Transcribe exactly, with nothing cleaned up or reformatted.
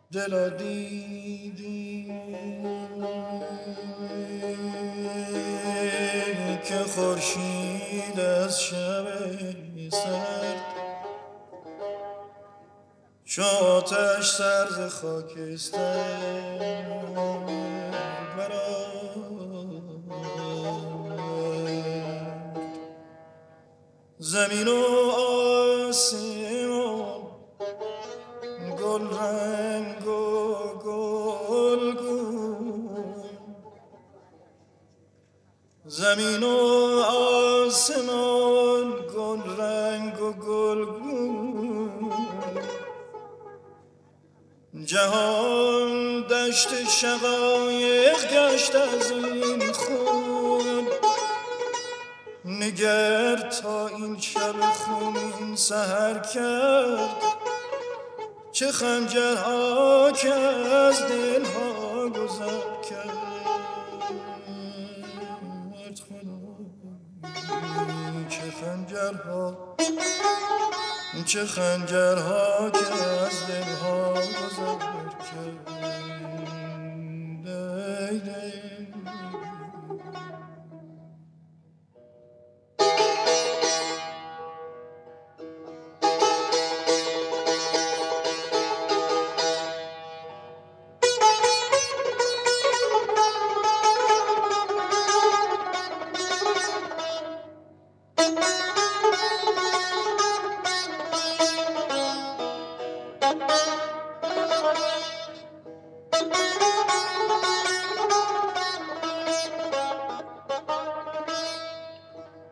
دلا دیدی که خورشید از شب سرد چو آتش سر ز خاکستر برآورد. زمین و آسمان گل رنگ و گلگون، زمین و آسمان گل رنگ و گلگون، جهان دشت شقایق گشت از این خون. نگر تا این شب خونین سحر کرد چه خنجرها که از دلها گذر کرد. چه خنجرها چه خنجرها که از دلها گذر کرد. دی دی